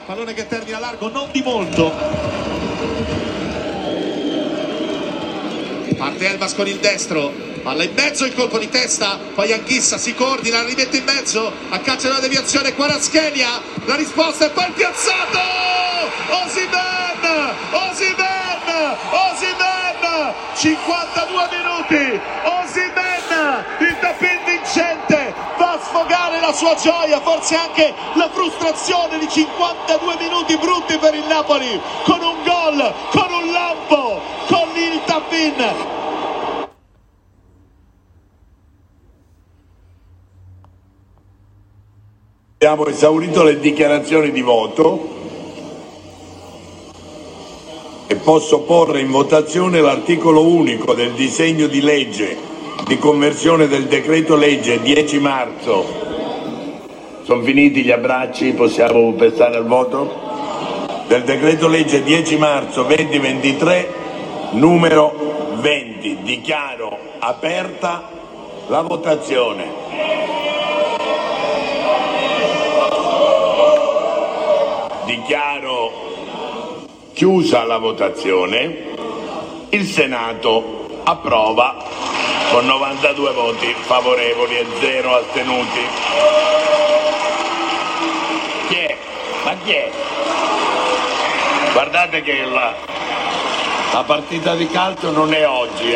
pallone che termina largo, non di molto. Parte Elmas con il destro, palla in mezzo, il colpo di testa, poi Anghissa si coordina, la rimette in mezzo, a caccia della deviazione Kvaratskhelia, la risposta è poi piazzato! Osimhen! 52 minuti, Osimhen, il tap-in vincente, va a sfogare la sua gioia, forse anche la frustrazione di 52 minuti brutti per il Napoli, con un gol, con un lampo, con il tap-in. Abbiamo esaurito le dichiarazioni di voto e posso porre in votazione l'articolo unico del disegno di legge di conversione del decreto legge 10 marzo. Sono finiti gli abbracci, possiamo passare al voto? Del decreto legge 10 marzo 2023, numero 20. Dichiaro aperta la votazione. Dichiaro chiusa la votazione. Il Senato approva con 92 voti favorevoli e 0 astenuti. Chi è? Ma chi è? Guardate che la partita di calcio non è oggi,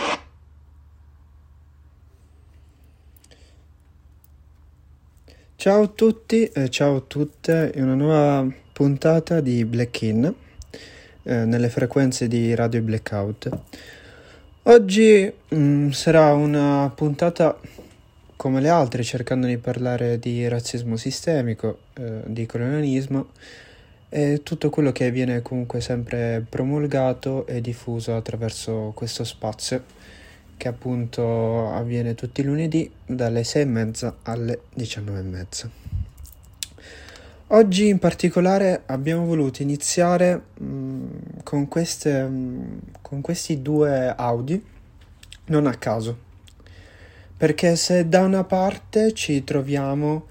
Ciao a tutti e ciao a tutte, in una nuova puntata di Black In nelle frequenze di Radio Blackout. Oggi sarà una puntata come le altre, cercando di parlare di razzismo sistemico, di colonialismo e tutto quello che viene comunque sempre promulgato e diffuso attraverso questo spazio, che appunto avviene tutti i lunedì dalle 6:30 alle 19:30. Oggi in particolare abbiamo voluto iniziare con questi due audio, non a caso, perché se da una parte ci troviamo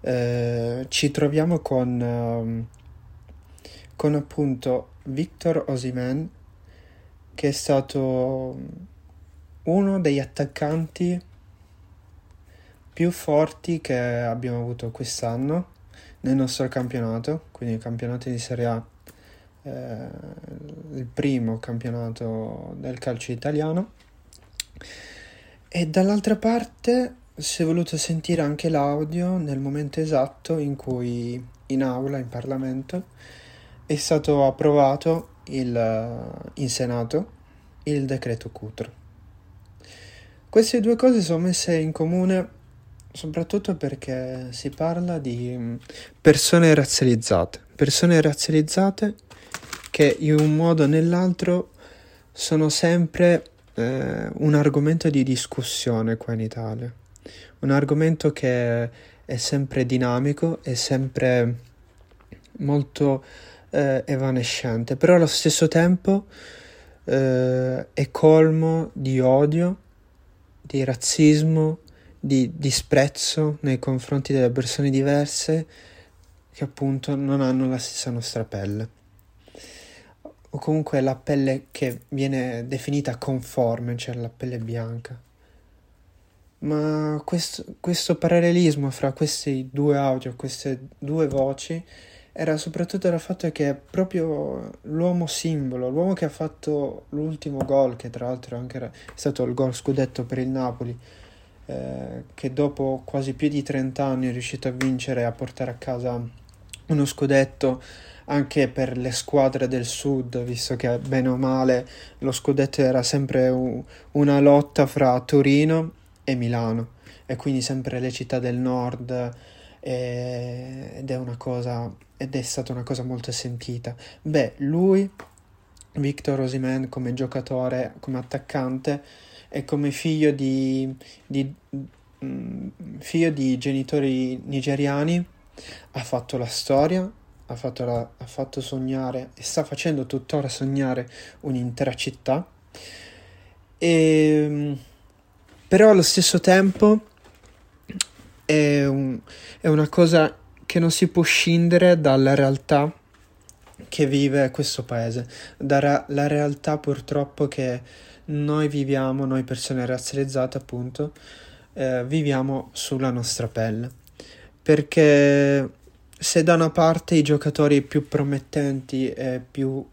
con appunto Victor Osimhen, che è stato uno degli attaccanti più forti che abbiamo avuto quest'anno nel nostro campionato, quindi il campionato di Serie A, il primo campionato del calcio italiano, e dall'altra parte si è voluto sentire anche l'audio nel momento esatto in cui in aula, in Parlamento, è stato approvato in Senato il decreto Cutro. Queste due cose sono messe in comune soprattutto perché si parla di persone razzializzate che in un modo o nell'altro sono sempre un argomento di discussione qua in Italia, un argomento che è sempre dinamico, è sempre molto evanescente, però allo stesso tempo è colmo di odio, di razzismo, di disprezzo nei confronti delle persone diverse che appunto non hanno la stessa nostra pelle, o comunque la pelle che viene definita conforme, cioè la pelle bianca. Ma questo parallelismo fra questi due audio, queste due voci, era soprattutto dal fatto che proprio l'uomo simbolo, l'uomo che ha fatto l'ultimo gol, che tra l'altro anche è stato il gol scudetto per il Napoli, che dopo quasi più di 30 anni è riuscito a vincere e a portare a casa uno scudetto anche per le squadre del sud, visto che bene o male lo scudetto era sempre una lotta fra Torino e Milano, e quindi sempre le città del nord, ed è stata una cosa molto sentita. Lui, Victor Osimhen, come giocatore, come attaccante e come figlio di genitori nigeriani, ha fatto la storia, ha fatto sognare e sta facendo tuttora sognare un'intera città, però allo stesso tempo è una cosa che non si può scindere dalla realtà che vive questo paese, la realtà purtroppo che noi viviamo, noi persone razzializzate appunto, viviamo sulla nostra pelle. Perché se da una parte i giocatori più promettenti e più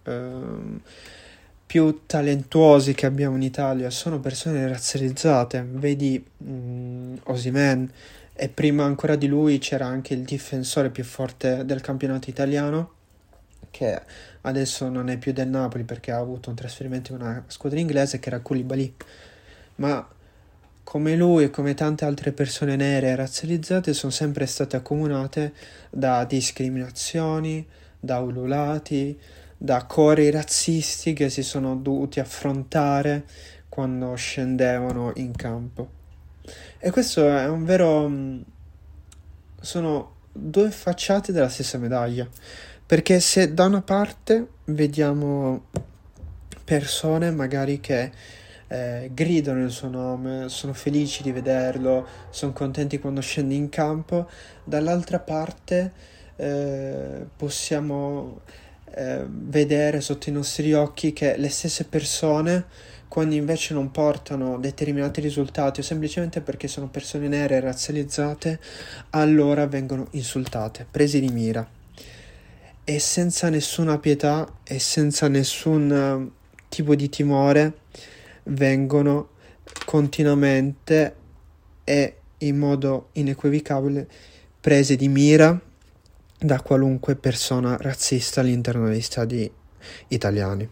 talentuosi che abbiamo in Italia sono persone razzializzate, vedi Osimhen, e prima ancora di lui c'era anche il difensore più forte del campionato italiano, che adesso non è più del Napoli perché ha avuto un trasferimento in una squadra inglese, che era Koulibaly. Ma come lui e come tante altre persone nere e razzializzate sono sempre state accomunate da discriminazioni, da ululati, da cori razzisti che si sono dovuti affrontare quando scendevano in campo. E questo è un vero... sono due facciate della stessa medaglia. Perché se da una parte vediamo persone magari che gridano il suo nome, sono felici di vederlo, sono contenti quando scende in campo, dall'altra parte possiamo vedere sotto i nostri occhi che le stesse persone, quando invece non portano determinati risultati o semplicemente perché sono persone nere e razzializzate, allora vengono insultate, presi di mira. E senza nessuna pietà e senza nessun tipo di timore vengono continuamente e in modo inequivocabile prese di mira da qualunque persona razzista all'interno degli stadi italiani.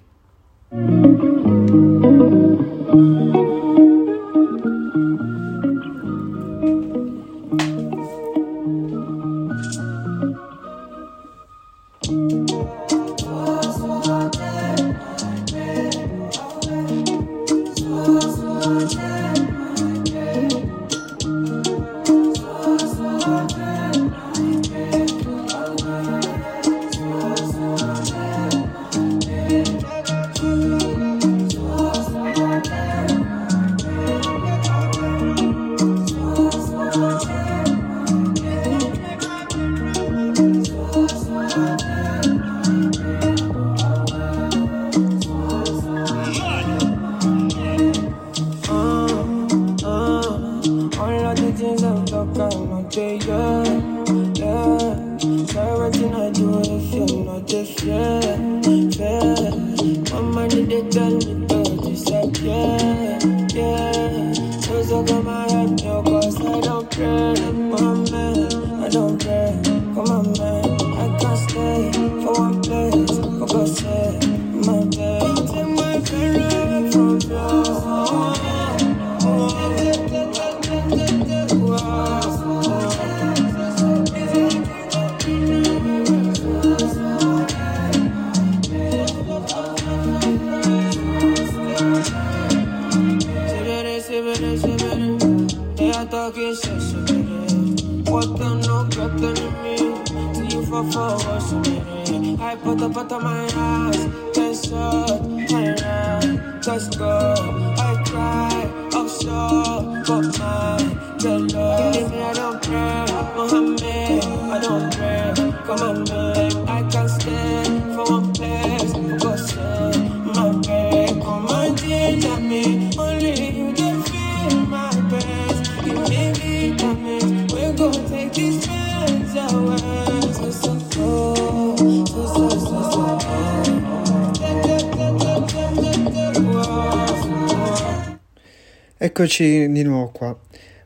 Eccoci di nuovo qua.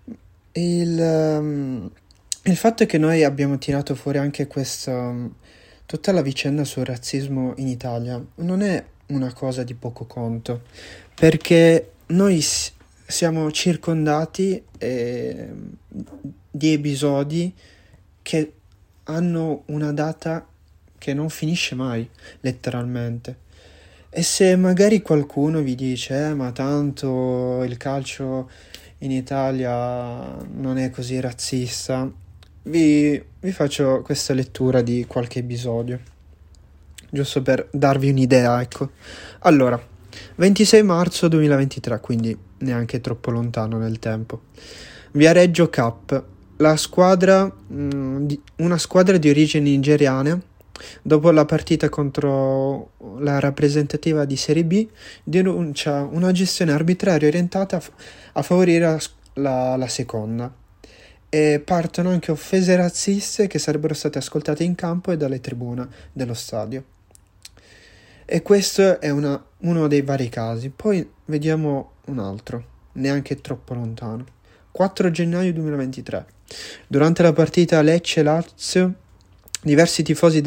Il fatto è che noi abbiamo tirato fuori anche tutta la vicenda sul razzismo in Italia non è una cosa di poco conto, perché noi siamo circondati di episodi che hanno una data che non finisce mai, letteralmente. E se magari qualcuno vi dice ma tanto il calcio in Italia non è così razzista, vi faccio questa lettura di qualche episodio, giusto per darvi un'idea, ecco. Allora, 26 marzo 2023, quindi neanche troppo lontano nel tempo. Viareggio Cup, una squadra di origini nigeriane, dopo la partita contro la rappresentativa di Serie B, denuncia una gestione arbitraria orientata a favorire la seconda, e partono anche offese razziste che sarebbero state ascoltate in campo e dalle tribune dello stadio. E questo è uno dei vari casi. Poi vediamo un altro, neanche troppo lontano. 4 gennaio 2023. Durante la partita Lecce-Lazio, diversi tifosi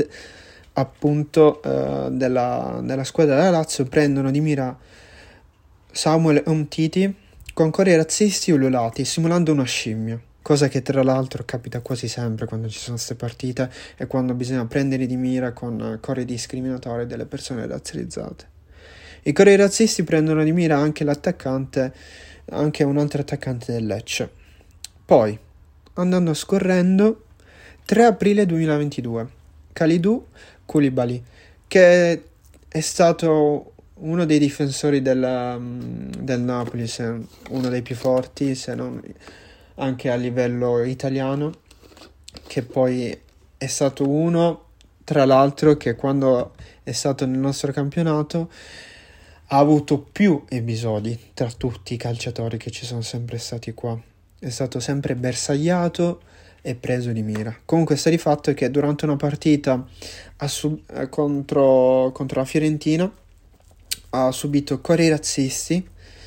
della squadra della Lazio prendono di mira Samuel Umtiti con cori razzisti ululati, simulando una scimmia, cosa che tra l'altro capita quasi sempre quando ci sono queste partite e quando bisogna prendere di mira con cori discriminatori delle persone razzializzate. I cori razzisti prendono di mira anche anche un altro attaccante del Lecce. Poi, andando scorrendo, 3 aprile 2022, Kalidou Koulibaly, che è stato uno dei difensori del Napoli, uno dei più forti, se non anche a livello italiano, che poi è stato uno, tra l'altro, che quando è stato nel nostro campionato ha avuto più episodi tra tutti i calciatori che ci sono sempre stati qua. È stato sempre bersagliato e preso di mira. Comunque sta di fatto che durante una partita contro la Fiorentina ha subito cori razzisti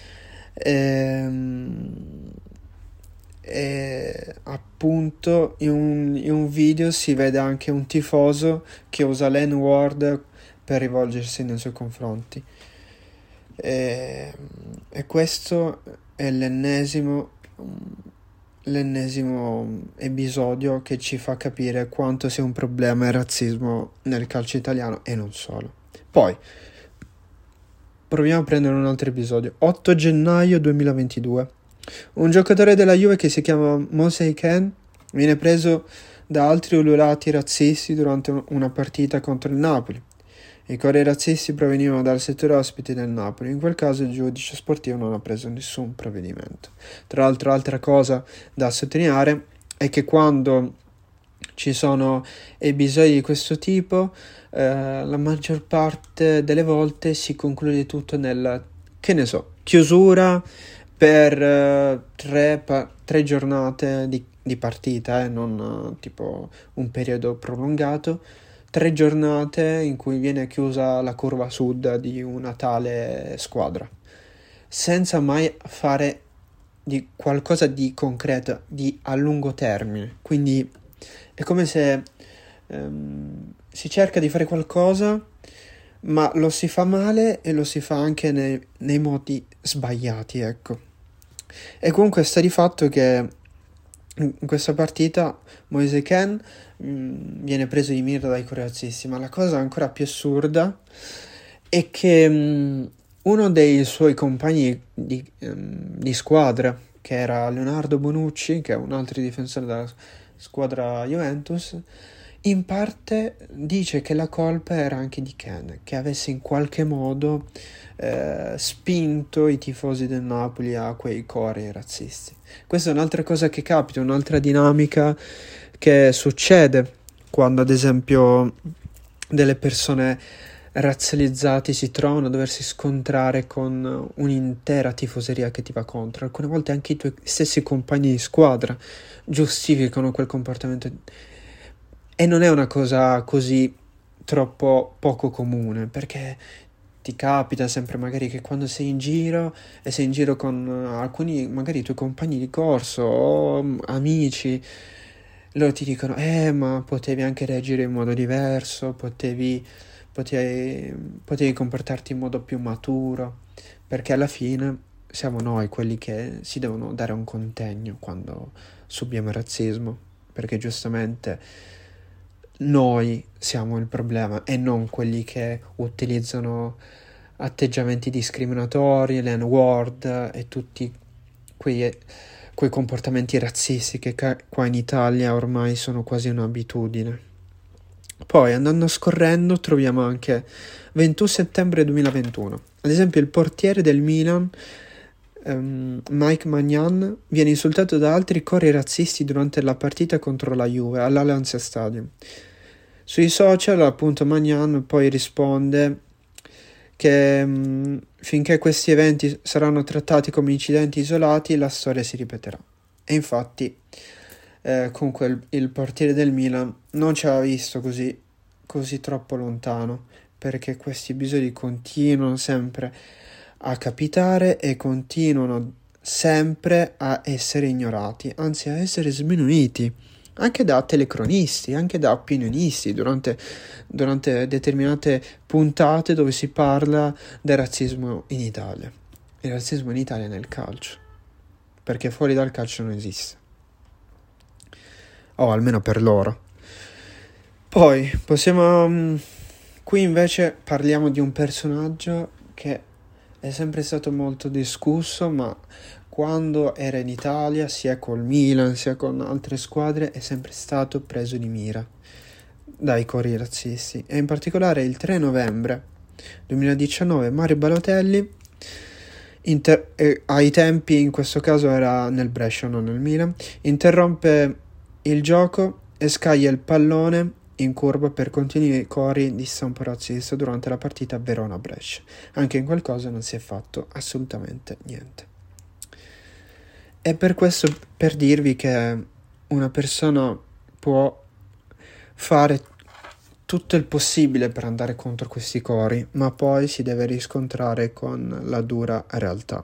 e appunto in un video si vede anche un tifoso che usa l'N-word per rivolgersi nei suoi confronti. E questo è l'ennesimo episodio che ci fa capire quanto sia un problema il razzismo nel calcio italiano e non solo. Poi proviamo a prendere un altro episodio. 8 gennaio 2022. Un giocatore della Juve che si chiama Mosey Ken viene preso da altri ululati razzisti durante una partita contro il Napoli. I cori razzisti provenivano dal settore ospiti del Napoli. In quel caso il giudice sportivo non ha preso nessun provvedimento. Tra l'altro, altra cosa da sottolineare è che quando ci sono episodi di questo tipo, la maggior parte delle volte si conclude tutto nel, chiusura per 3 giornate di partita, non tipo un periodo prolungato. 3 giornate in cui viene chiusa la curva sud di una tale squadra, senza mai fare di qualcosa di concreto, a lungo termine. Quindi è come se si cerca di fare qualcosa, ma lo si fa male e lo si fa anche nei modi sbagliati, ecco. E comunque sta di fatto che in questa partita Moise Kean viene preso di mira dai corazzisti, ma la cosa ancora più assurda è che uno dei suoi compagni di squadra, che era Leonardo Bonucci, che è un altro difensore della squadra Juventus, in parte dice che la colpa era anche di Kean, che avesse in qualche modo spinto i tifosi del Napoli a quei cori razzisti. Questa è un'altra cosa che capita, un'altra dinamica che succede quando ad esempio delle persone razzializzate si trovano a doversi scontrare con un'intera tifoseria che ti va contro. Alcune volte anche i tuoi stessi compagni di squadra giustificano quel comportamento, e non è una cosa così troppo poco comune, perché ti capita sempre magari che quando sei in giro con alcuni magari i tuoi compagni di corso o amici, loro ti dicono ma potevi anche reagire in modo diverso, potevi comportarti in modo più maturo, perché alla fine siamo noi quelli che si devono dare un contegno quando subiamo il razzismo, perché giustamente noi siamo il problema e non quelli che utilizzano atteggiamenti discriminatori, l'N-word e tutti quei comportamenti razzisti che qua in Italia ormai sono quasi un'abitudine. Poi andando scorrendo troviamo anche 21 settembre 2021. Ad esempio il portiere del Milan Mike Magnan viene insultato da altri cori razzisti durante la partita contro la Juve all'Allianz Stadium. Sui social, appunto, Magnan poi risponde che finché questi eventi saranno trattati come incidenti isolati, la storia si ripeterà. E infatti, comunque, il portiere del Milan non ci aveva visto così troppo lontano, perché questi episodi continuano sempre a capitare e continuano sempre a essere ignorati, anzi a essere sminuiti, anche da telecronisti, anche da opinionisti durante determinate puntate dove si parla del razzismo in Italia. Il razzismo in Italia nel calcio, perché fuori dal calcio non esiste, o almeno per loro. Poi qui invece parliamo di un personaggio che è sempre stato molto discusso, ma quando era in Italia, sia col Milan sia con altre squadre, è sempre stato preso di mira dai cori razzisti. E in particolare il 3 novembre 2019 Mario Balotelli, ai tempi in questo caso era nel Brescia, non nel Milan, interrompe il gioco e scaglia il pallone in curva per continui cori di stampo razzista durante la partita Verona-Brescia. Anche in quel caso non si è fatto assolutamente niente. E per questo, per dirvi che una persona può fare tutto il possibile per andare contro questi cori, ma poi si deve riscontrare con la dura realtà.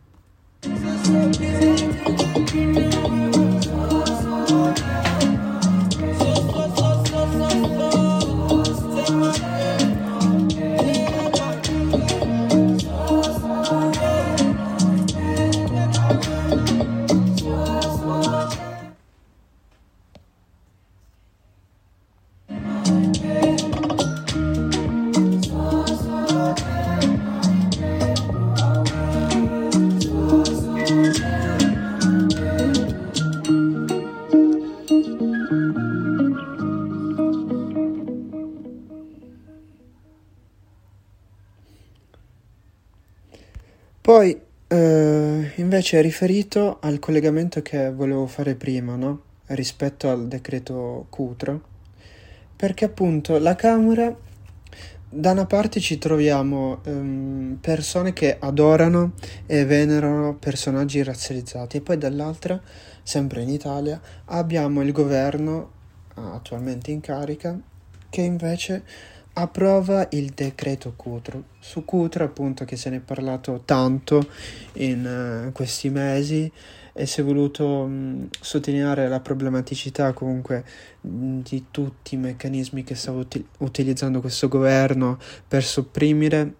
Poi invece riferito al collegamento che volevo fare prima, no? Rispetto al decreto Cutro, perché appunto la Camera, da una parte ci troviamo persone che adorano e venerano personaggi razzializzati, e poi dall'altra, sempre in Italia, abbiamo il governo attualmente in carica che invece approva il decreto Cutro. Su Cutro, appunto, che se ne è parlato tanto in questi mesi, e si è voluto sottolineare la problematicità comunque di tutti i meccanismi che stava utilizzando questo governo per sopprimere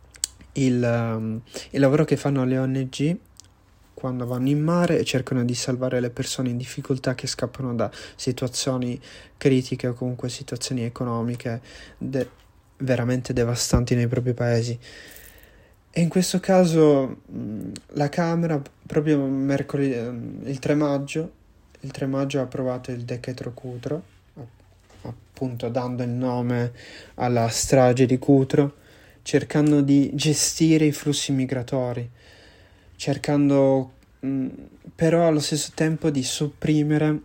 il lavoro che fanno le ONG quando vanno in mare e cercano di salvare le persone in difficoltà che scappano da situazioni critiche o comunque situazioni economiche veramente devastanti nei propri paesi. E in questo caso la Camera proprio mercoledì, il 3 maggio ha approvato il decreto Cutro, appunto dando il nome alla strage di Cutro, cercando di gestire i flussi migratori, cercando però allo stesso tempo di sopprimere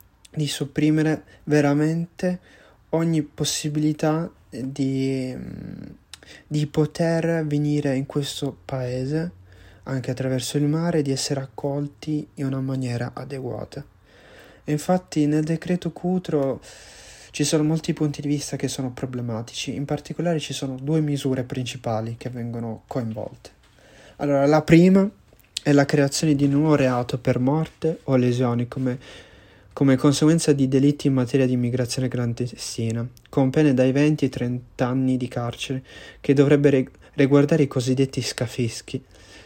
veramente ogni possibilità di poter venire in questo paese anche attraverso il mare, di essere accolti in una maniera adeguata. E infatti nel decreto Cutro ci sono molti punti di vista che sono problematici. In particolare ci sono due misure principali che vengono coinvolte. Allora, la prima è la creazione di un nuovo reato per morte o lesioni come conseguenza di delitti in materia di immigrazione clandestina, con pene dai 20 ai 30 anni di carcere, che dovrebbe riguardare i cosiddetti scafisti,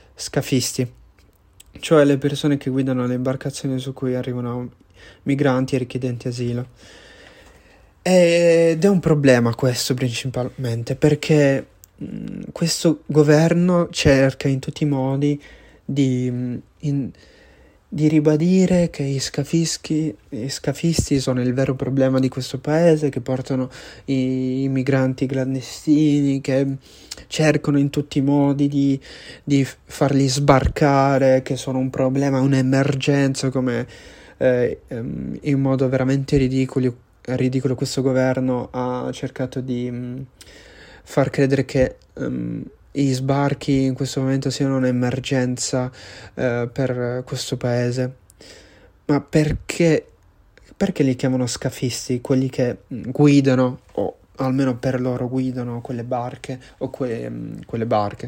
cioè le persone che guidano le imbarcazioni su cui arrivano migranti e richiedenti asilo. Ed è un problema questo principalmente, perché questo governo cerca in tutti i modi di di ribadire che i scafisti sono il vero problema di questo paese, che portano i migranti clandestini, che cercano in tutti i modi di farli sbarcare, che sono un problema, un'emergenza, come in modo veramente ridicolo questo governo ha cercato di far credere che gli sbarchi in questo momento siano un'emergenza per questo paese. Ma perché li chiamano scafisti? Quelli che guidano, o almeno per loro guidano quelle barche, o quelle barche,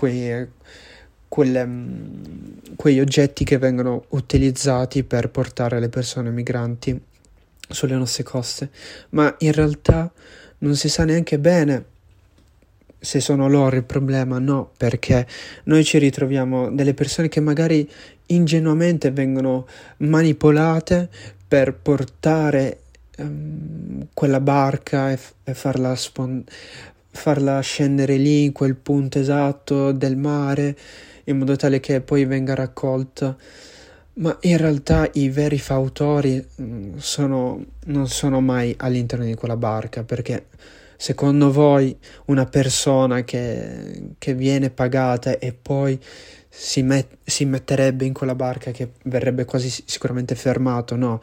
quegli oggetti che vengono utilizzati per portare le persone migranti sulle nostre coste. Ma in realtà non si sa neanche bene se sono loro il problema. No, perché noi ci ritroviamo delle persone che magari ingenuamente vengono manipolate per portare quella barca e farla scendere lì in quel punto esatto del mare, in modo tale che poi venga raccolta. Ma in realtà i veri fautori non sono mai all'interno di quella barca, perché secondo voi una persona che viene pagata e poi si metterebbe in quella barca, che verrebbe quasi sicuramente fermato? No,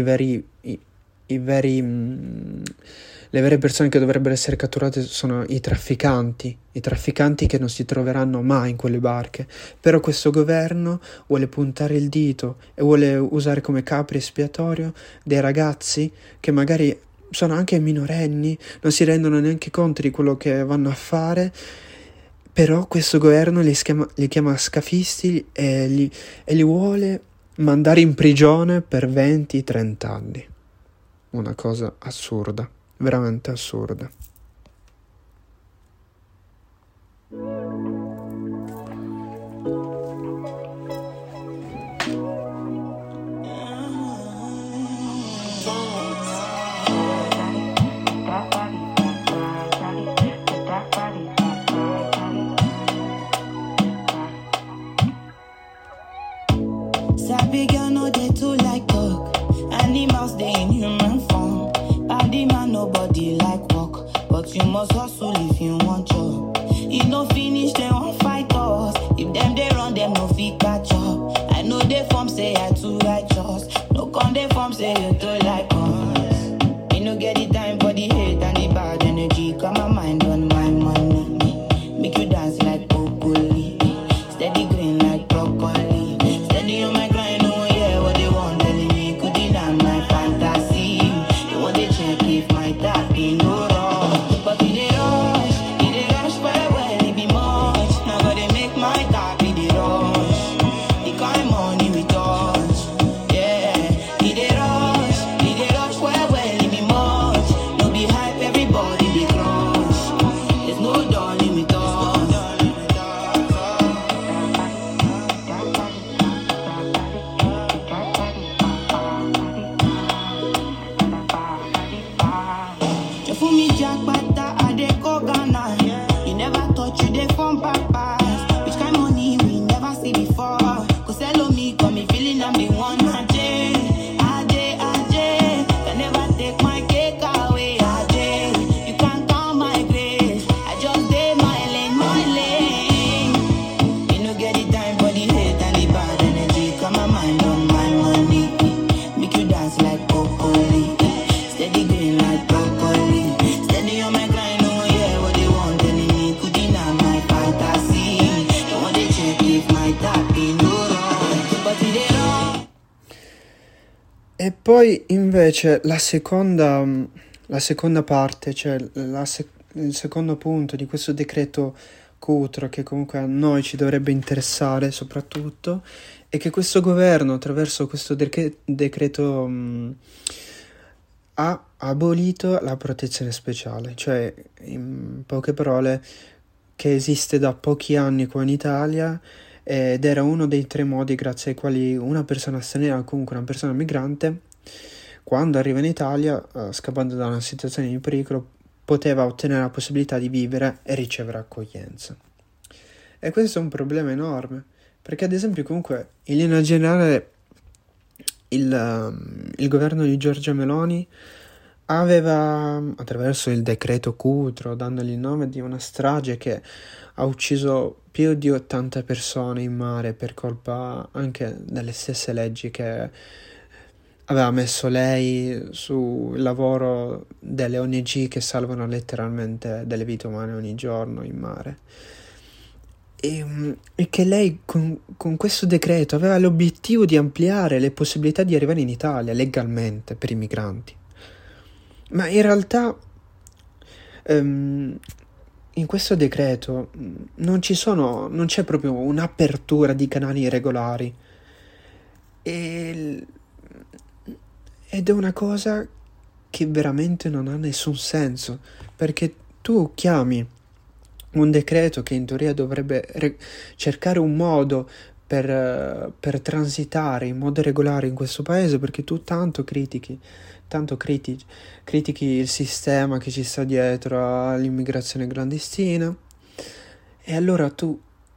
le vere persone che dovrebbero essere catturate sono i trafficanti che non si troveranno mai in quelle barche. Però questo governo vuole puntare il dito e vuole usare come capri espiatorio dei ragazzi che magari sono anche minorenni, non si rendono neanche conto di quello che vanno a fare, però questo governo li chiama scafisti e li vuole mandare in prigione per 20-30 anni. Una cosa assurda, veramente assurda. Sabi girl no dey too like talk. Animals dey in human form. Body man nobody like work, but you must hustle if you want job. You no finish they won't fight us. If them they run them no fit catch up. I know they form say I too righteous. No con they form say you too like us. You no get the time for the hate and the bad energy. Got my mind on my money. Make you dance like broccoli. Steady green like broccoli. Steady on my grind. E poi invece la seconda parte, cioè il secondo punto di questo decreto Cutro, che comunque a noi ci dovrebbe interessare soprattutto, è che questo governo attraverso questo decreto ha abolito la protezione speciale, cioè in poche parole che esiste da pochi anni qua in Italia, ed era uno dei 3 modi grazie ai quali una persona straniera o comunque una persona migrante, quando arriva in Italia, scappando da una situazione di pericolo, poteva ottenere la possibilità di vivere e ricevere accoglienza. E questo è un problema enorme, perché ad esempio comunque in linea generale il governo di Giorgia Meloni aveva, attraverso il decreto Cutro, dandogli il nome di una strage che ha ucciso più di 80 persone in mare per colpa anche delle stesse leggi che aveva messo lei sul lavoro delle ONG che salvano letteralmente delle vite umane ogni giorno in mare. E che lei con questo decreto aveva l'obiettivo di ampliare le possibilità di arrivare in Italia legalmente per i migranti. Ma in realtà in questo decreto non c'è proprio un'apertura di canali regolari. Ed è una cosa che veramente non ha nessun senso, perché tu chiami un decreto che in teoria dovrebbe cercare un modo per transitare in modo regolare in questo paese, perché tu tanto critichi il sistema che ci sta dietro all'immigrazione clandestina, e allora tu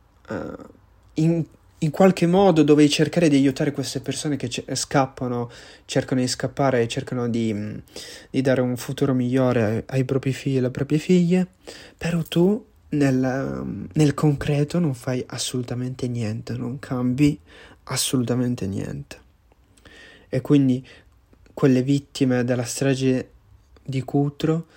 in qualche modo dovevi cercare di aiutare queste persone che scappano, cercano di scappare e cercano di dare un futuro migliore ai propri figli e alle proprie figlie, però tu nel concreto non fai assolutamente niente, non cambi assolutamente niente. E quindi quelle vittime della strage di Cutro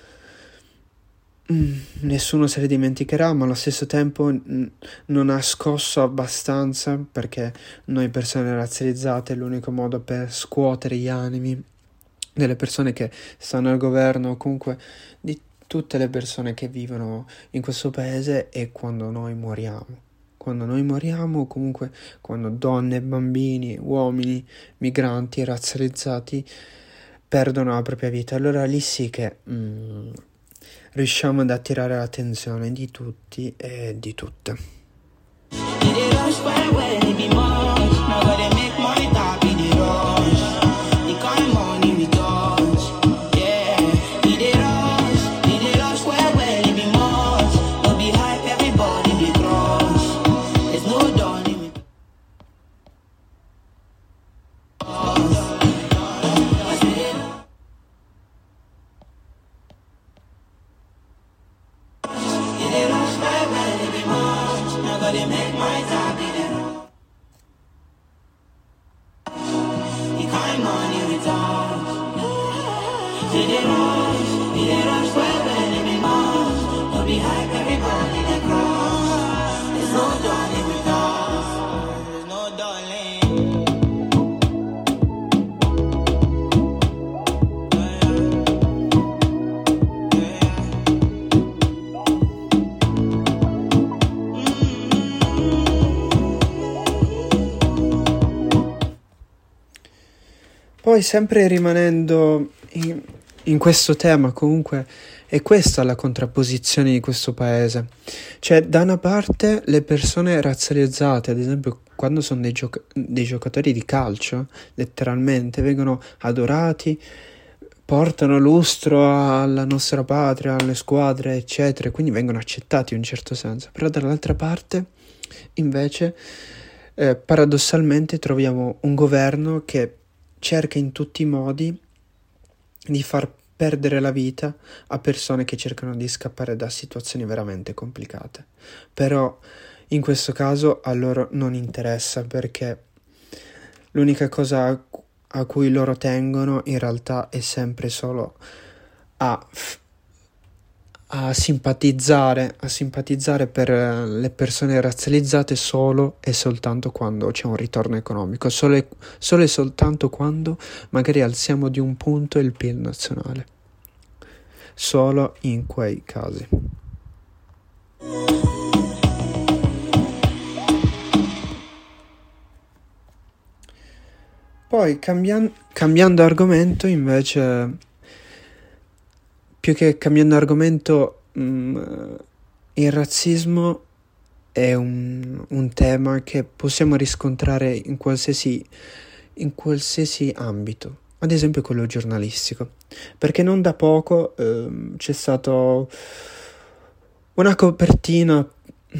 nessuno se le dimenticherà, ma allo stesso tempo non ha scosso abbastanza, perché noi persone razzializzate è l'unico modo per scuotere gli animi delle persone che stanno al governo, o comunque di tutte le persone che vivono in questo paese. E quando noi moriamo, o comunque quando donne, bambini, uomini, migranti, razzializzati perdono la propria vita, allora lì sì che riusciamo ad attirare l'attenzione di tutti e di tutte. Poi, sempre rimanendo in questo tema, comunque è questa la contrapposizione di questo paese. Cioè, da una parte le persone razzializzate, ad esempio quando sono dei giocatori di calcio, letteralmente vengono adorati, portano lustro alla nostra patria, alle squadre, eccetera, quindi vengono accettati in un certo senso. Però dall'altra parte, invece, paradossalmente troviamo un governo che cerca in tutti i modi di far perdere la vita a persone che cercano di scappare da situazioni veramente complicate. Però in questo caso a loro non interessa, perché l'unica cosa a cui loro tengono in realtà è sempre solo a simpatizzare per le persone razzializzate solo e soltanto quando c'è un ritorno economico, solo e soltanto quando magari alziamo di un punto il PIL nazionale, solo in quei casi. Poi cambiando argomento, invece, più che cambiando argomento, il razzismo è un tema che possiamo riscontrare in qualsiasi ambito, ad esempio quello giornalistico, perché non da poco c'è stato una copertina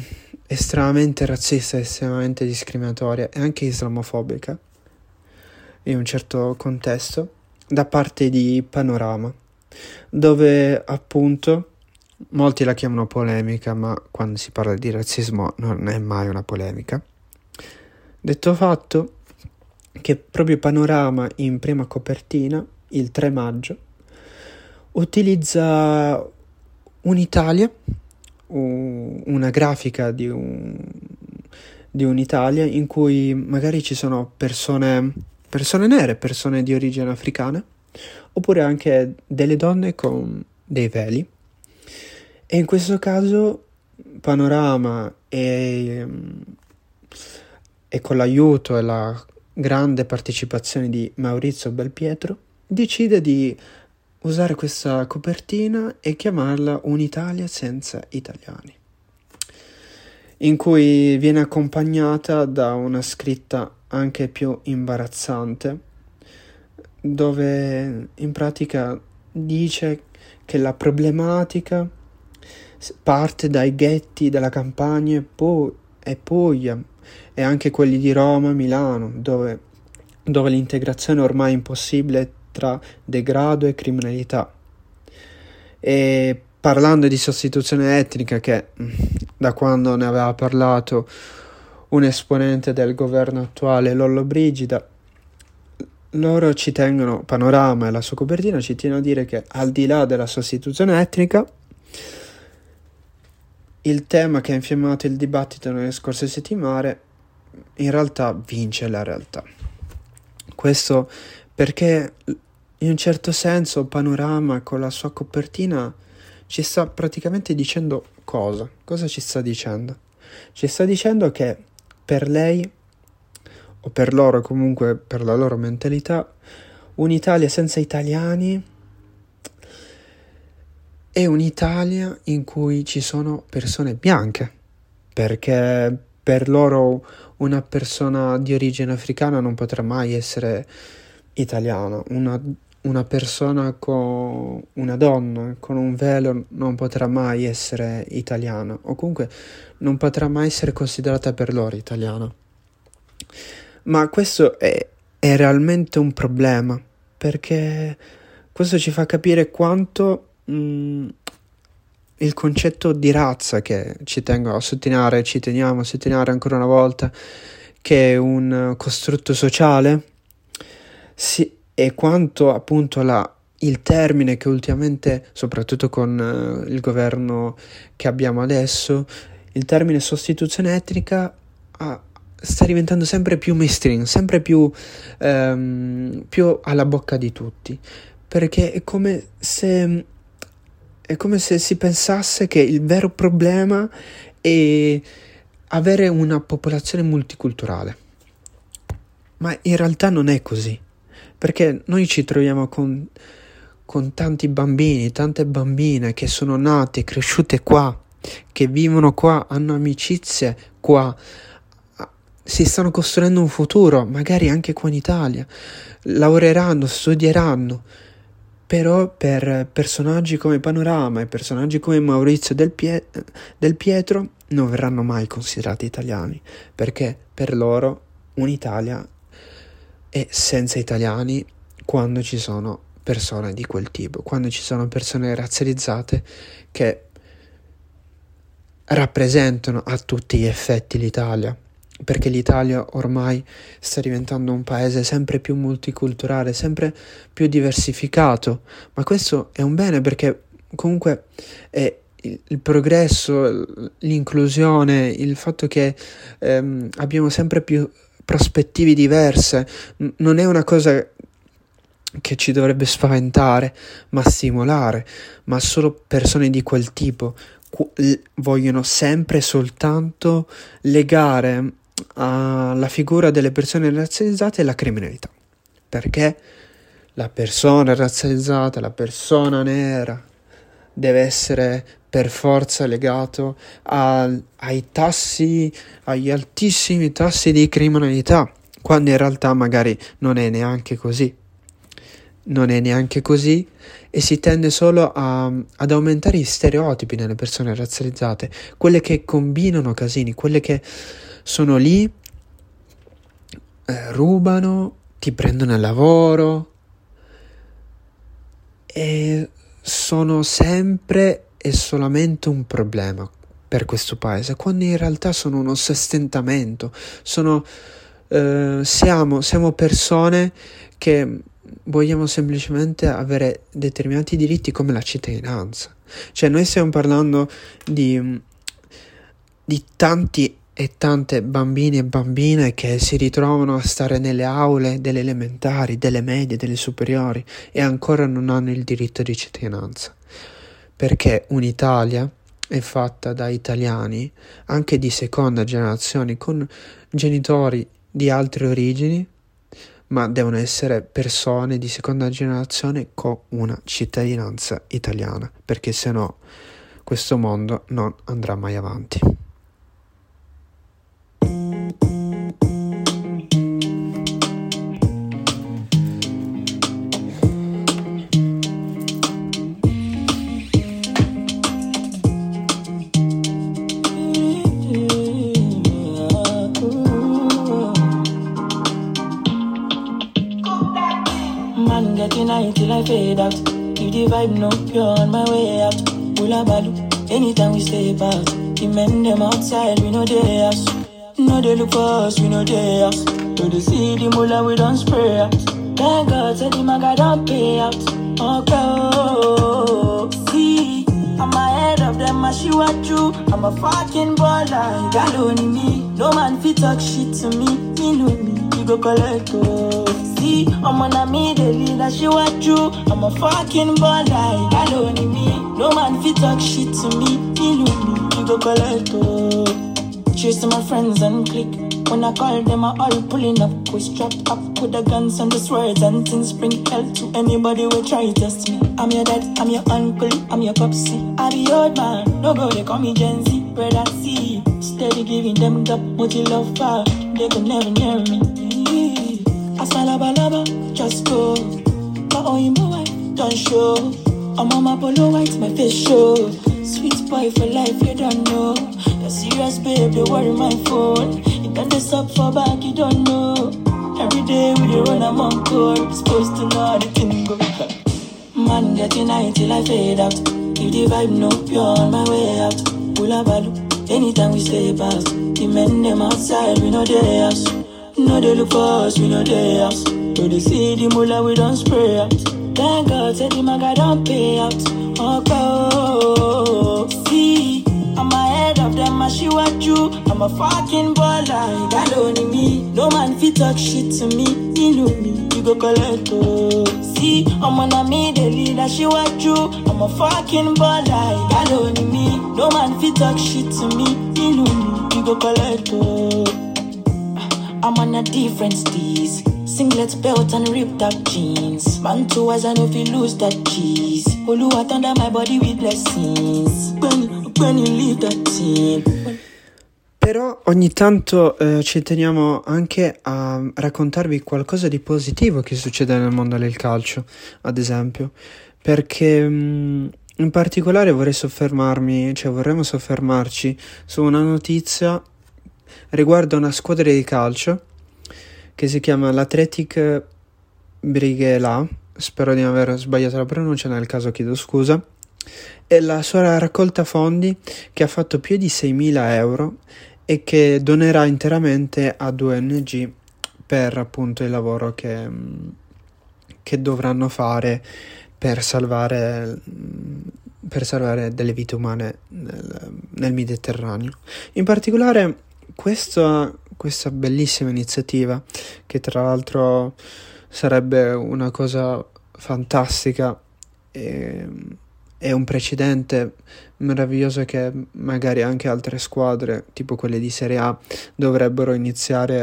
estremamente razzista, estremamente discriminatoria e anche islamofobica, in un certo contesto da parte di Panorama, dove appunto molti la chiamano polemica, ma quando si parla di razzismo non è mai una polemica. Detto fatto che proprio Panorama in prima copertina, il 3 maggio, utilizza un'Italia, una grafica di un'Italia in cui magari ci sono persone nere, persone di origine africana, oppure anche delle donne con dei veli. E in questo caso Panorama e con l'aiuto e la grande partecipazione di Maurizio Belpietro decide di usare questa copertina e chiamarla Un'Italia senza italiani, in cui viene accompagnata da una scritta anche più imbarazzante, dove in pratica dice che la problematica parte dai ghetti della Campania e Puglia e anche quelli di Roma, Milano, dove l'integrazione ormai è impossibile tra degrado e criminalità. E parlando di sostituzione etnica, che da quando ne aveva parlato un esponente del governo attuale, Lollobrigida, loro ci tengono, Panorama e la sua copertina ci tengono a dire che al di là della sostituzione etnica, il tema che ha infiammato il dibattito nelle scorse settimane in realtà vince la realtà. Questo perché in un certo senso Panorama con la sua copertina ci sta praticamente dicendo cosa? Cosa ci sta dicendo? Ci sta dicendo che per lei, o per loro comunque, per la loro mentalità, un'Italia senza italiani è un'Italia in cui ci sono persone bianche, perché per loro una persona di origine africana non potrà mai essere italiana, una persona con una donna con un velo non potrà mai essere italiana, o comunque non potrà mai essere considerata per loro italiana. Ma questo è realmente un problema, perché questo ci fa capire quanto il concetto di razza, che ci teniamo a sottolineare ancora una volta, che è un costrutto sociale, e quanto appunto il termine che ultimamente, soprattutto con il governo che abbiamo adesso, il termine sostituzione etnica sta diventando sempre più mainstream, sempre più alla bocca di tutti, perché è come se si pensasse che il vero problema è avere una popolazione multiculturale. Ma in realtà non è così, perché noi ci troviamo con tanti bambini, tante bambine che sono nate, cresciute qua, che vivono qua, hanno amicizie qua, si stanno costruendo un futuro, magari anche qua in Italia, lavoreranno, studieranno. Però per personaggi come Panorama e personaggi come Maurizio Del Pietro non verranno mai considerati italiani, perché per loro un'Italia è senza italiani quando ci sono persone di quel tipo, quando ci sono persone razzializzate che rappresentano a tutti gli effetti l'Italia. Perché l'Italia ormai sta diventando un paese sempre più multiculturale, sempre più diversificato, ma questo è un bene, perché comunque è il progresso, l'inclusione, il fatto che abbiamo sempre più prospettive diverse, non è una cosa che ci dovrebbe spaventare, ma stimolare, ma solo persone di quel tipo vogliono sempre soltanto legare alla figura delle persone razzializzate la criminalità, perché la persona razzializzata, la persona nera deve essere per forza legato agli altissimi tassi di criminalità, quando in realtà magari non è neanche così, e si tende solo ad aumentare gli stereotipi nelle persone razzializzate, quelle che combinano casini, quelle che sono lì, rubano, ti prendono il lavoro e sono sempre e solamente un problema per questo paese, quando in realtà sono uno sostentamento, siamo persone che vogliamo semplicemente avere determinati diritti come la cittadinanza. Cioè noi stiamo parlando di tanti e tante bambini e bambine che si ritrovano a stare nelle aule delle elementari, delle medie, delle superiori e ancora non hanno il diritto di cittadinanza, perché un'Italia è fatta da italiani anche di seconda generazione con genitori di altre origini, ma devono essere persone di seconda generazione con una cittadinanza italiana, perché sennò questo mondo non andrà mai avanti. Man getting high till I fade out. Keep the vibe no pure on my way out. Hula balu, anytime we stay past. The men them outside, we know they us. No they look for us, we know they us. So they see the mula, we don't spray out. Thank God, said the maga don't pay out. Okay, see, I'm ahead of them, I see what you. I'm a fucking baller, you got only me. No man fit talk shit to me, you know me, you go collect oh. See, I'm on a me, the leader, she what you. I'm a fucking baller, you got only me. No man fit talk shit to me, you know me, you go collect oh. Cheers to my friends and click. When I call them, I all pulling up. We strapped up with the guns and the swords and things. Bring hell to anybody who try to test me. I'm your dad, I'm your uncle, I'm your popsy. I be old man, no go, they call me Gen Z. Brother C, steady giving them the multi love fire. They can never near me. I smell laba, just go. My own boy, don't show. I'm on my polo white, my face show. Sweet boy for life, you don't know. You're serious, babe, they worry my phone. You got this up for back, you don't know. Every day we dey run, I'm on call. Supposed to know how the thing go. Man getting high till I fade out. Keep the vibe no pure on my way out. Hula balu, anytime we stay past. The men them outside, we know they us. No they look for us, we know they us. So they see the mula, we don't spray out. Thank God, said the maga don't pay out. Okay, see, I'm ahead of them, I see what you. I'm a fucking baller, you got only me. No man fit talk shit to me, you know me, you go collect oh. See, I'm on a me, the leader, she what you. I'm a fucking baller, you got only me. No man fit talk shit to me, you know me, you go collect oh. I'm on a different steez. Singlet belt and ripped up jeans. Man too as I know if you lose that cheese. Oluwa thunder my body with blessings. When you leave that scene. Però ogni tanto ci teniamo anche a raccontarvi qualcosa di positivo che succede nel mondo del calcio, ad esempio, perché in particolare vorremmo soffermarci su una notizia riguardo una squadra di calcio che si chiama l'Athletic Brigela, spero di non aver sbagliato la pronuncia, nel caso chiedo scusa, e la sua raccolta fondi che ha fatto più di 6.000 euro e che donerà interamente a 2 ONG per appunto il lavoro che dovranno fare per salvare delle vite umane nel Mediterraneo. In particolare questa bellissima iniziativa, che tra l'altro sarebbe una cosa fantastica e un precedente meraviglioso che magari anche altre squadre, tipo quelle di Serie A, dovrebbero iniziare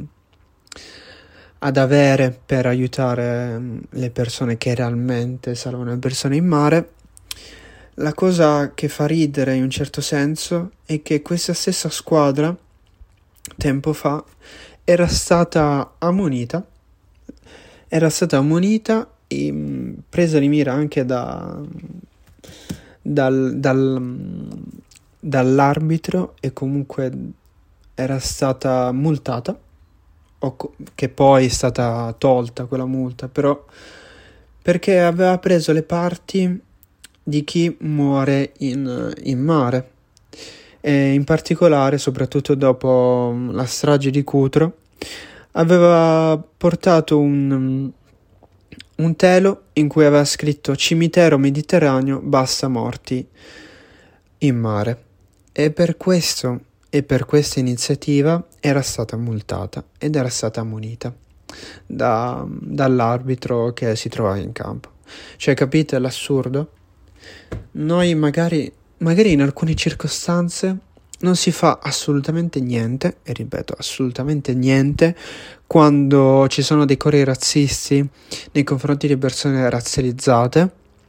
ad avere per aiutare le persone che realmente salvano le persone in mare. La cosa che fa ridere in un certo senso è che questa stessa squadra tempo fa era stata ammonita e presa di mira anche dall'arbitro, e comunque era stata multata che poi è stata tolta quella multa, però perché aveva preso le parti di chi muore in mare, e in particolare, soprattutto dopo la strage di Cutro, aveva portato un telo in cui aveva scritto cimitero mediterraneo, basta morti in mare, e per questa iniziativa era stata multata ed era stata ammonita dall'arbitro che si trovava in campo. Cioè, capite l'assurdo? Noi magari in alcune circostanze non si fa assolutamente niente, e ripeto, assolutamente niente, quando ci sono dei cori razzisti nei confronti di persone razzializzate,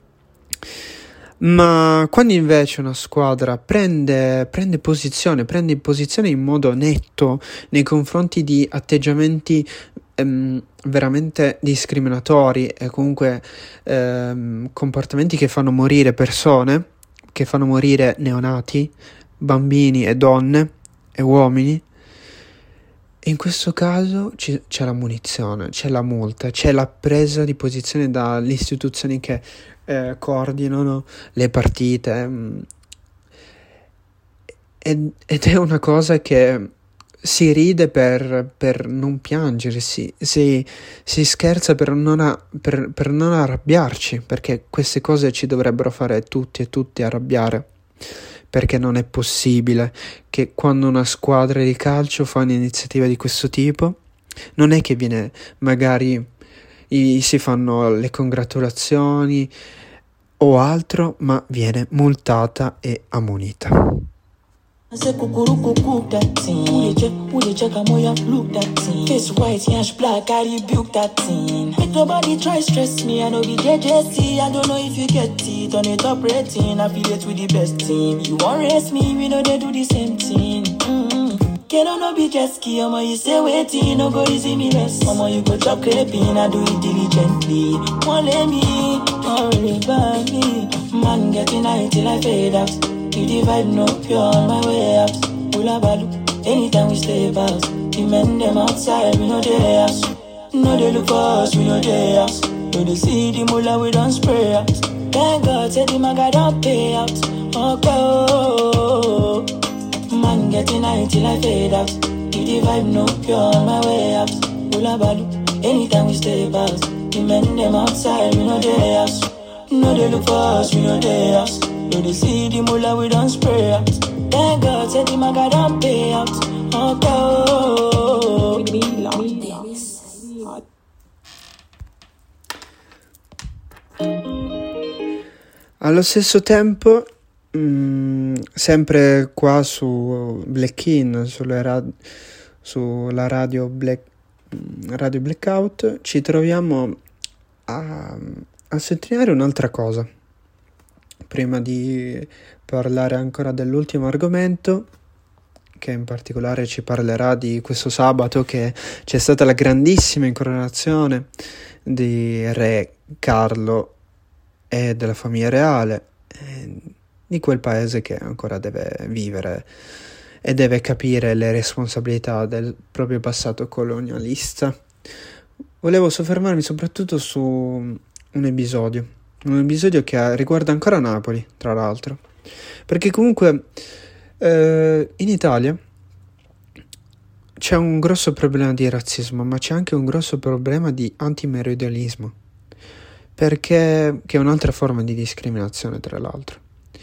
ma quando invece una squadra prende posizione in modo netto nei confronti di atteggiamenti veramente discriminatori e comunque comportamenti che fanno morire persone, che fanno morire neonati, bambini e donne e uomini, e in questo caso c'è la munizione, c'è la multa, c'è la presa di posizione dalle istituzioni che coordinano le partite, ed è una cosa che si ride per non piangere, si scherza per non arrabbiarci, perché queste cose ci dovrebbero fare tutti e tutti arrabbiare, perché non è possibile che quando una squadra di calcio fa un'iniziativa di questo tipo, non è che viene magari si fanno le congratulazioni o altro, ma viene multata e ammonita. Say kukurukuku that thing. Who they check a moya look that thing. Face white, yash black, I rebuke that thing. Make nobody try stress me, I know be JJC. I don't know if you get it on the top rating. Affiliate with the best team. You won't race me, we know they do the same thing. Can I not be jet ski, I'ma you stay waiting. No go easy me less, I'ma you go chop crepin. I do it diligently. Won't let me, don't really buy me. Man getting high till I fade out. You the vibe no pure on my way out. Ula balu, anytime we stay about. The men them outside, we know they house. No they look for us, we know they house. No they see the mullah, we don't spray out. Thank God, say the maga don't pay out. Okay, man getting high till I fade out. You the vibe no pure on my way out. Ula balu, anytime we stay about. The men them outside, we know they house. No they look for us, we know they house. No they see the mullah, we don't spray out. Thank God, say the maga don't pay out. Allo stesso tempo, sempre qua su Black In, sulla radio Blackout, ci troviamo a sottolineare un'altra cosa. Prima di parlare ancora dell'ultimo argomento, che in particolare ci parlerà di questo sabato, che c'è stata la grandissima incoronazione di Re Carlo e della famiglia reale, di quel paese che ancora deve vivere e deve capire le responsabilità del proprio passato colonialista. Volevo soffermarmi soprattutto su un episodio che riguarda ancora Napoli, tra l'altro, perché comunque in Italia c'è un grosso problema di razzismo, ma c'è anche un grosso problema di antimeridionalismo, perché che è un'altra forma di discriminazione, tra l'altro.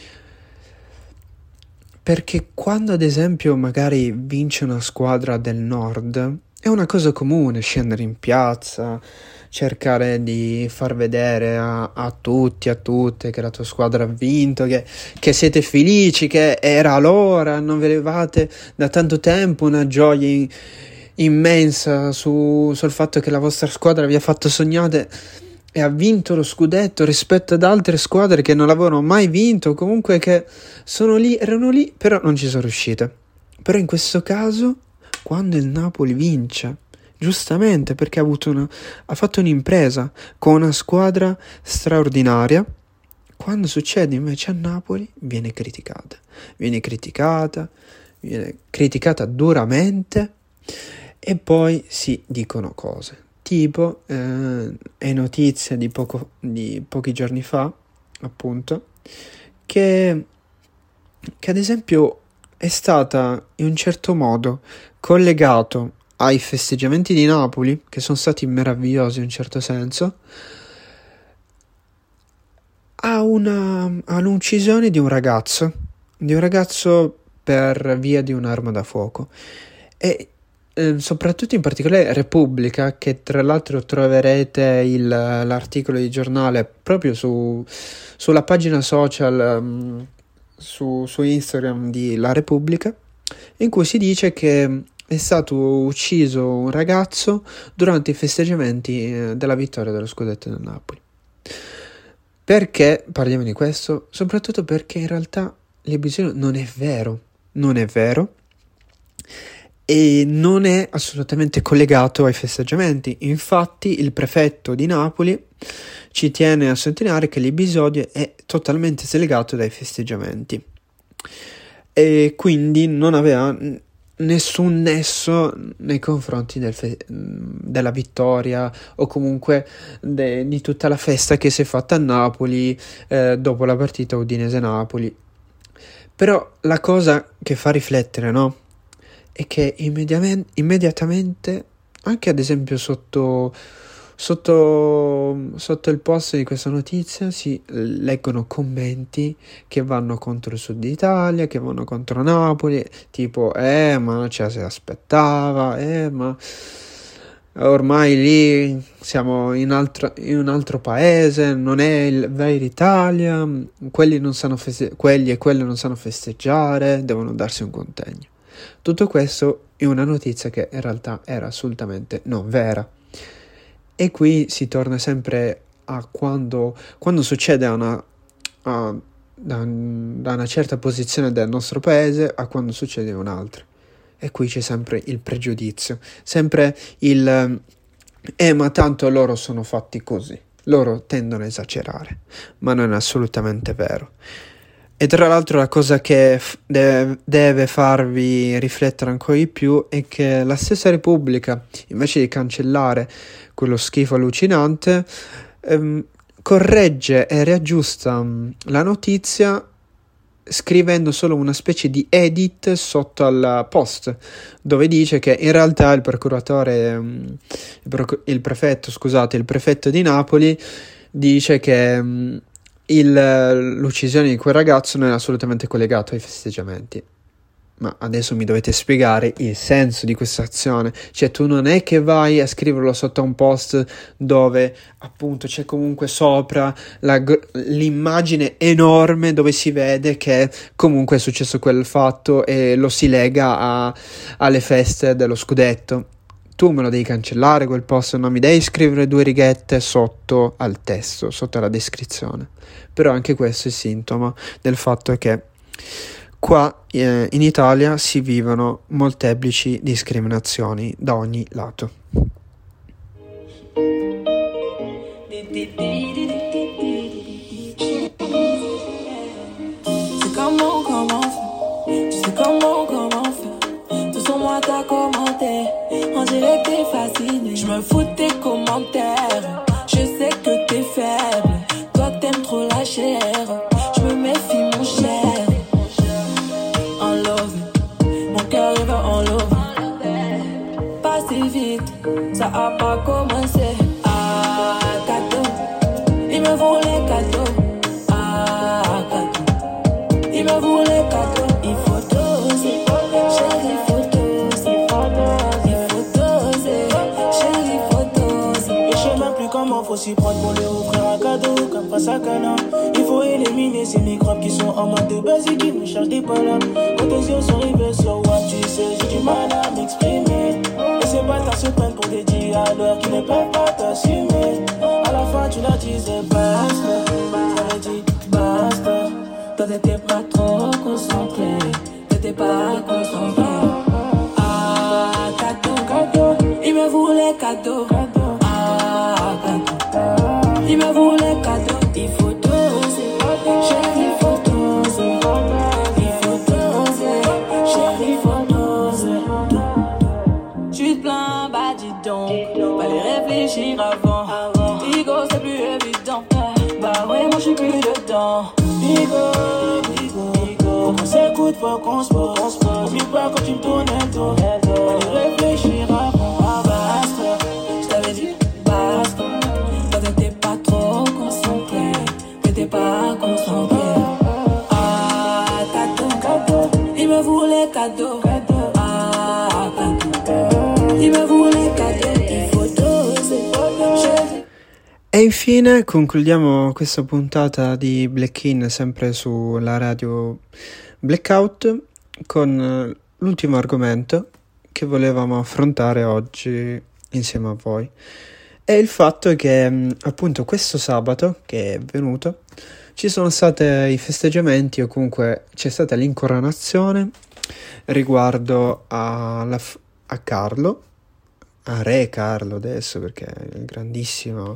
Perché quando ad esempio magari vince una squadra del nord, è una cosa comune scendere in piazza, cercare di far vedere a tutti, a tutte che la tua squadra ha vinto, che siete felici, che era l'ora, non vedevate da tanto tempo una gioia immensa sul fatto che la vostra squadra vi ha fatto sognare e ha vinto lo scudetto rispetto ad altre squadre che non l'avevano mai vinto, comunque che erano lì, però non ci sono riuscite. Però in questo caso, quando il Napoli vince, giustamente perché ha fatto un'impresa con una squadra straordinaria, quando succede invece a Napoli viene criticata duramente, e poi si dicono cose. Tipo, è notizia di pochi giorni fa, appunto, che ad esempio è stata in un certo modo collegato ai festeggiamenti di Napoli, che sono stati meravigliosi in un certo senso, all'uccisione di un ragazzo per via di un'arma da fuoco. E soprattutto in particolare Repubblica, che tra l'altro troverete l'articolo di giornale proprio sulla pagina social, su Instagram di La Repubblica, in cui si dice che è stato ucciso un ragazzo durante i festeggiamenti della vittoria dello scudetto del Napoli. Perché parliamo di questo? Soprattutto perché in realtà l'episodio non è vero e non è assolutamente collegato ai festeggiamenti. Infatti il prefetto di Napoli ci tiene a sottolineare che l'episodio è totalmente slegato dai festeggiamenti e quindi non aveva nessun nesso nei confronti della vittoria o comunque di tutta la festa che si è fatta a Napoli dopo la partita Udinese-Napoli. Però la cosa che fa riflettere, no? È che immediatamente, anche ad esempio sotto il post di questa notizia, si leggono commenti che vanno contro il Sud Italia, che vanno contro Napoli, tipo ma ce la si aspettava, ma ormai lì siamo in un altro paese, non è il vero Italia, quelli e quelle non sanno festeggiare, devono darsi un contegno. Tutto questo è una notizia che in realtà era assolutamente non vera. E qui si torna sempre a quando succede da una certa posizione del nostro paese a quando succede un'altra. E qui c'è sempre il pregiudizio, sempre ma tanto loro sono fatti così, loro tendono a esagerare, ma non è assolutamente vero. E tra l'altro la cosa che deve farvi riflettere ancora di più è che la stessa Repubblica, invece di cancellare quello schifo allucinante, corregge e riaggiusta la notizia scrivendo solo una specie di edit sotto al post, dove dice che in realtà il prefetto di Napoli dice che l'uccisione di quel ragazzo non è assolutamente collegato ai festeggiamenti. Ma adesso mi dovete spiegare il senso di questa azione. Cioè, tu non è che vai a scriverlo sotto un post dove appunto c'è comunque sopra l'immagine enorme dove si vede che comunque è successo quel fatto e lo si lega alle feste dello scudetto. Tu me lo devi cancellare quel post, non mi devi scrivere 2 righette sotto al testo, sotto alla descrizione. Però anche questo è sintomo del fatto che qua in Italia si vivono molteplici discriminazioni da ogni lato. On dirait que t'es fasciné. Je me fous de tes commentaires. Je sais que t'es faible. Toi t'aimes trop la chair. Je me méfie mon cher. En love, mon cœur il va en love. Pas si vite, ça a pas commencé. Ah, cadeau, il me voulait cadeau. Ah, cadeau, il me voulait cadeau. Il faut doser, chérie, il faut doser. Comment faut s'y prendre pour lui offrir un cadeau comme face à Cana. Il faut éliminer ces microbes qui sont en mode de base et qui me chargent des palabres. Quand tes yeux sont rivés sur what tu sais, j'ai du mal à m'exprimer. Et ces bâtards se prennent pour des dialogues qui ne peuvent pas t'assumer. À la fin tu leur disais basta, j'avais dit basta. Toi t'étais pas trop concentré, t'étais pas concentré. Ah, cadeau, il me voulait cadeau. Il me voulait cadeau, il faut doser. Chérie, il faut doser. Il faut doser. Chérie, il faut doser. J'suis plein faut qu'on se pose. Oublie pas quand tu me tournais le dos. On y réfléchira, bon, basta. Je t'avais dit, basta. Toi t'étais pas trop concentré. T'étais pas concentré. Ah, cadeau. Il me voulait cadeau. Ah, cadeau. Il me voulait cadeau. Il faut doser. E infine concludiamo questa puntata di Black In sempre sulla radio Blackout con l'ultimo argomento che volevamo affrontare oggi insieme a voi. È il fatto che appunto questo sabato che è venuto ci sono stati i festeggiamenti o comunque c'è stata l'incoronazione riguardo a Carlo, a Re Carlo adesso, perché è il grandissimo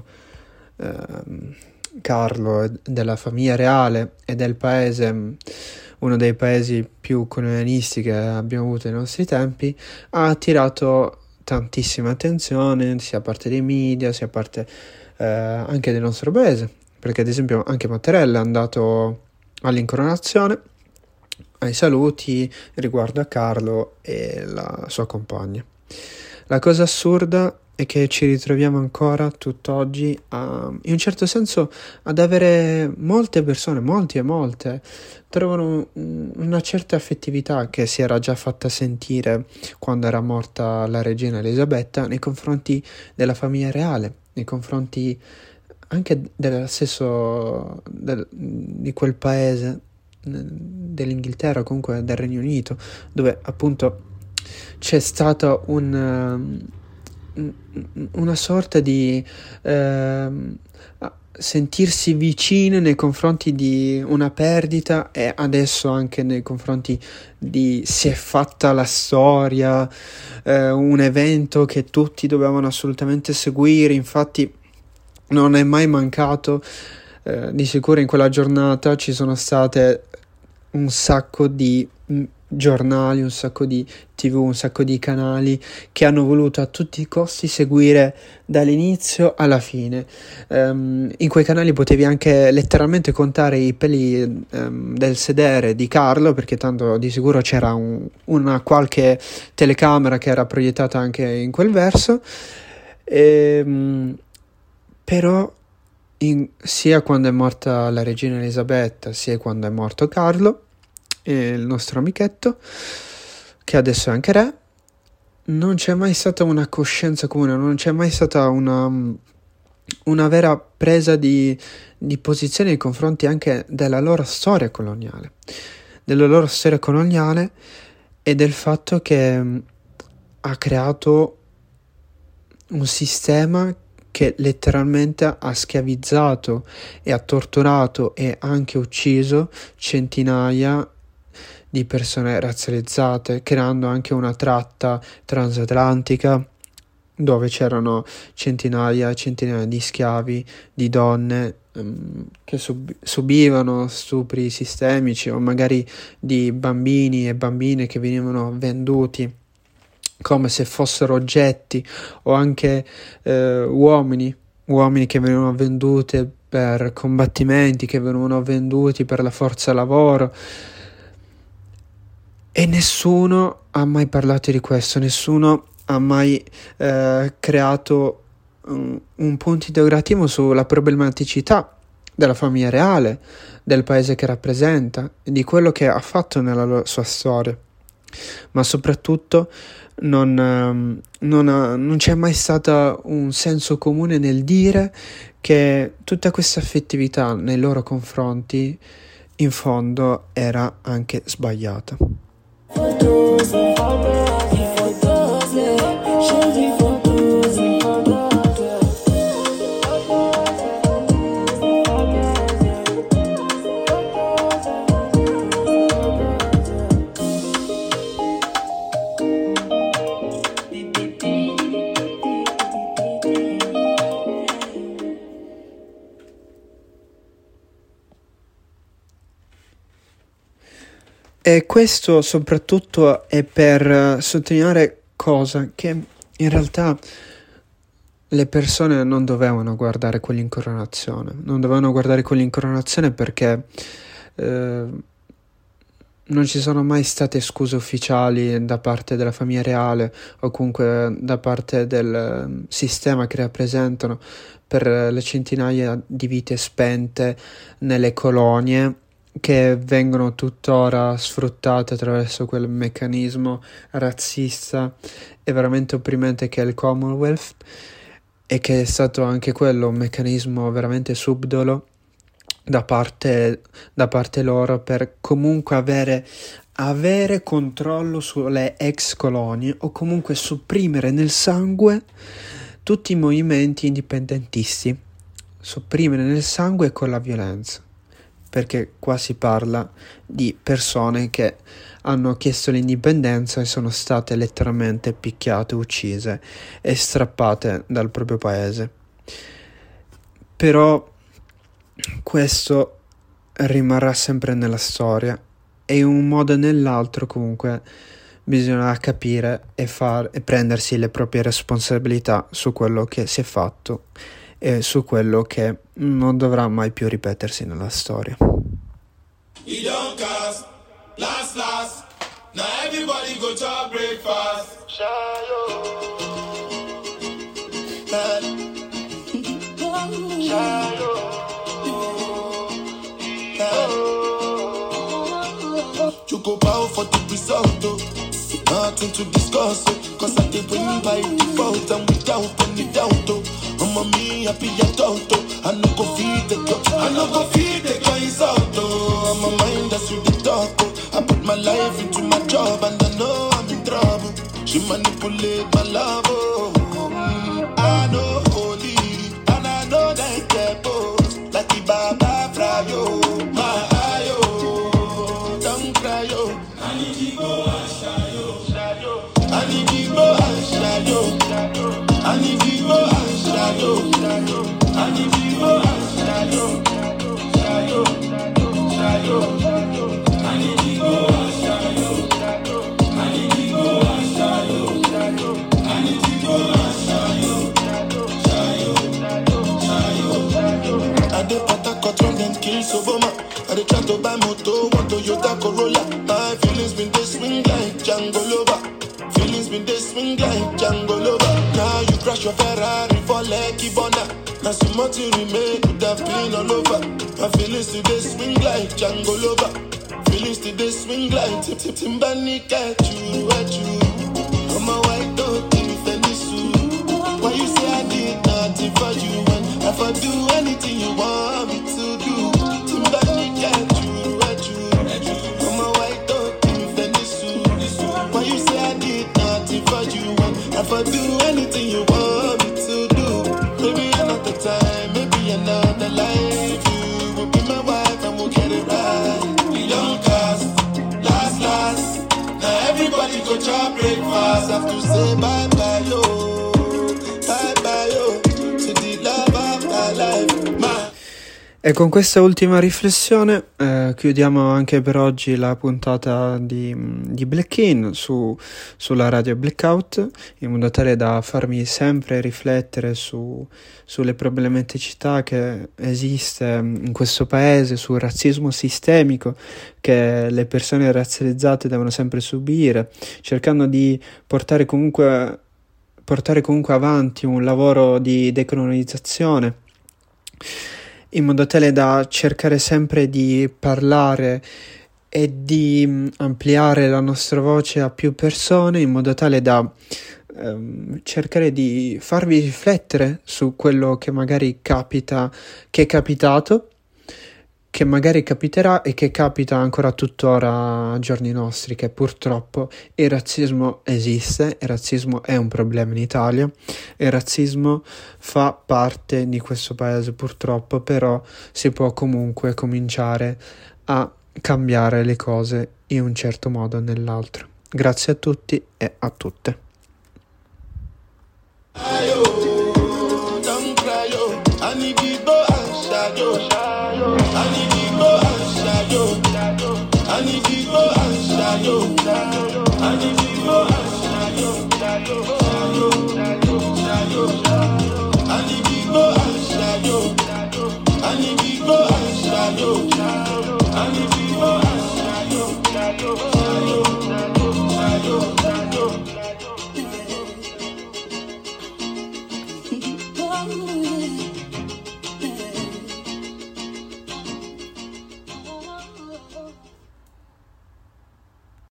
Carlo della famiglia reale e del paese, uno dei paesi più colonialisti che abbiamo avuto nei nostri tempi, ha attirato tantissima attenzione sia da parte dei media sia da parte anche del nostro paese, perché ad esempio anche Mattarella è andato all'incoronazione, ai saluti riguardo a Carlo e la sua compagna. La cosa assurda è che ci ritroviamo ancora tutt'oggi in un certo senso ad avere molte persone, molti e molte, trovano una certa affettività che si era già fatta sentire quando era morta la regina Elisabetta nei confronti della famiglia reale, nei confronti anche dello stesso di quel paese, dell'Inghilterra, comunque del Regno Unito, dove appunto c'è stata una sorta di sentirsi vicino nei confronti di una perdita e adesso anche nei confronti di si è fatta la storia, un evento che tutti dovevano assolutamente seguire. Infatti non è mai mancato, di sicuro in quella giornata ci sono state un sacco di giornali, un sacco di TV, un sacco di canali che hanno voluto a tutti i costi seguire dall'inizio alla fine. In quei canali potevi anche letteralmente contare i peli del sedere di Carlo, perché tanto di sicuro c'era una qualche telecamera che era proiettata anche in quel verso, però sia quando è morta la regina Elisabetta sia quando è morto Carlo, il nostro amichetto, che adesso è anche re, non c'è mai stata una coscienza comune, non c'è mai stata una vera presa di posizione nei confronti anche della loro storia coloniale, e del fatto che ha creato un sistema che letteralmente ha schiavizzato e ha torturato e anche ucciso centinaia di persone razzializzate, creando anche una tratta transatlantica dove c'erano centinaia e centinaia di schiavi, di donne che subivano stupri sistemici, o magari di bambini e bambine che venivano venduti come se fossero oggetti, o anche uomini che venivano venduti per combattimenti, che venivano venduti per la forza lavoro. E nessuno ha mai parlato di questo, nessuno ha mai creato un punto interrogativo sulla problematicità della famiglia reale, del paese che rappresenta, di quello che ha fatto nella sua storia. Ma soprattutto non c'è mai stato un senso comune nel dire che tutta questa affettività nei loro confronti in fondo era anche sbagliata. E questo soprattutto è per sottolineare cosa che in realtà le persone non dovevano guardare quell'incoronazione, perché non ci sono mai state scuse ufficiali da parte della famiglia reale o comunque da parte del sistema che rappresentano per le centinaia di vite spente nelle colonie che vengono tuttora sfruttate attraverso quel meccanismo razzista e veramente opprimente che è il Commonwealth, e che è stato anche quello un meccanismo veramente subdolo da parte loro per comunque avere controllo sulle ex colonie o comunque sopprimere nel sangue tutti i movimenti indipendentisti, sopprimere nel sangue con la violenza, perché qua si parla di persone che hanno chiesto l'indipendenza e sono state letteralmente picchiate, uccise e strappate dal proprio paese. Però questo rimarrà sempre nella storia e in un modo o nell'altro comunque bisogna capire e prendersi le proprie responsabilità su quello che si è fatto e su quello che non dovrà mai più ripetersi nella storia. Now everybody go to breakfast. You go bow for the result, nothing to discuss, cause I did win by default and without any doubt. I'm me happy adult, I no go feed the girl, I no go feed the guys out. I'm a mind that's with the talk. I put my life into my job and I know I'm in trouble. She manipulate my love, I know holy and I know that they're both like the Baba Frayo, my ayo, don't cry yo. I need to go and shadow, I need to go and shadow, I need to go and shadow, I need to go and shadow, shadow. I dey try to buy moto, one Toyota Corolla. My feelings been they swing like Django Lover. Feelings been they swing like Django Lover. Now you crash your Ferrari for Lucky Bona. Now some more to remain could have been all over. My feelings today swing like Django Lover. Feelings today swing like Timbani at you. I'm a white dog in Fenisu. Why you say I did nothing for you when if I do anything you want me to do? If I do anything you want me to do, maybe another time, maybe another life, you will be my wife and we'll get it right. We don't cast, last, now everybody go to breakfast. Have to say bye-bye, yo, to the love of my life, my. E con questa ultima riflessione chiudiamo anche per oggi la puntata di Black In sulla radio Blackout, in modo tale da farmi sempre riflettere sulle problematicità che esiste in questo paese, sul razzismo sistemico che le persone razzializzate devono sempre subire, cercando di portare comunque avanti un lavoro di decolonizzazione, in modo tale da cercare sempre di parlare e di ampliare la nostra voce a più persone, in modo tale da cercare di farvi riflettere su quello che magari capita, che è capitato, che magari capiterà e che capita ancora tuttora a giorni nostri, che purtroppo il razzismo esiste, il razzismo è un problema in Italia, il razzismo fa parte di questo paese purtroppo, però si può comunque cominciare a cambiare le cose in un certo modo o nell'altro. Grazie a tutti e a tutte. I need to go and shadow.